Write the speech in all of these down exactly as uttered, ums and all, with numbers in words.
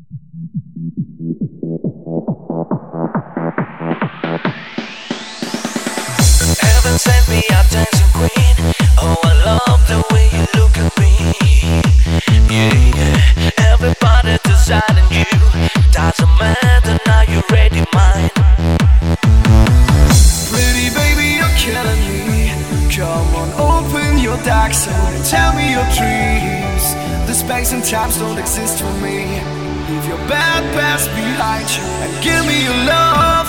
Heaven sent me a dancing queen. Oh, I love the way you look at me. Yeah, yeah. Everybody deciding you. Doesn't matter now, you're ready, mine. Pretty baby, you're killing me. Come on, open your dark soul and tell me your dreams. The space and times don't exist for me. Leave your bad past behind you and give me your love.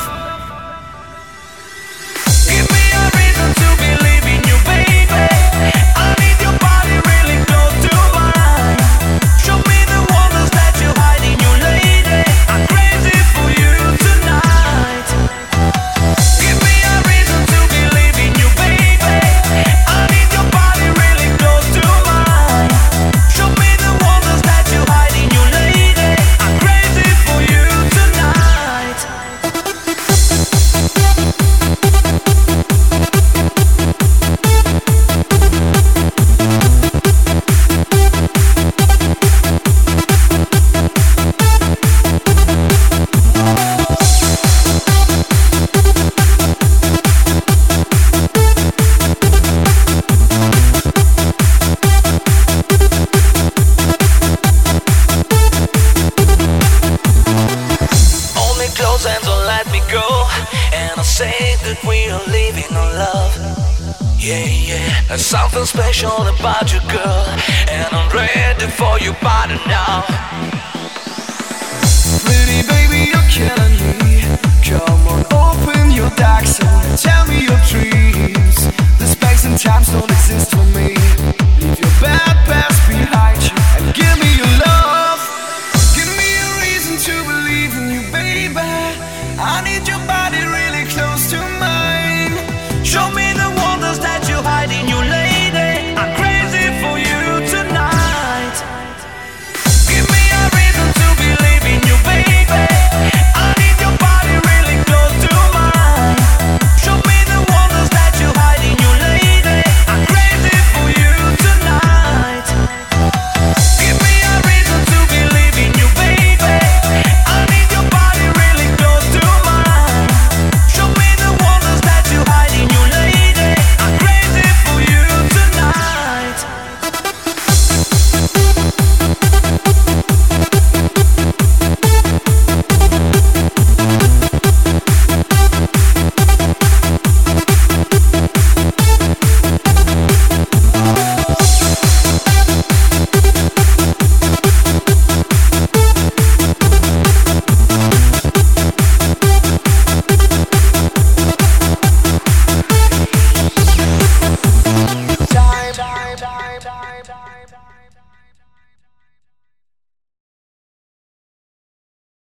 Give me a reason to believe in you, baby. I need your body really close to mine. Show me the wonders that you hide in you, lady. I'm crazy for you tonight. Give me a reason to believe in you, baby. I need your body really close to mine. Show me the wonders that you hide in you, lady. I'm crazy for you tonight. Hold me close and don't let me go. And I say that we are living on love. Yeah, yeah. There's something special about you, girl. And I'm ready for your body now. Pretty baby, you're killing me. Come on, open your dark soul and tell me your dreams. The space and times don't exist for me. Leave your bad past behind you and give me your love. Give me a reason to believe in you, baby. I need your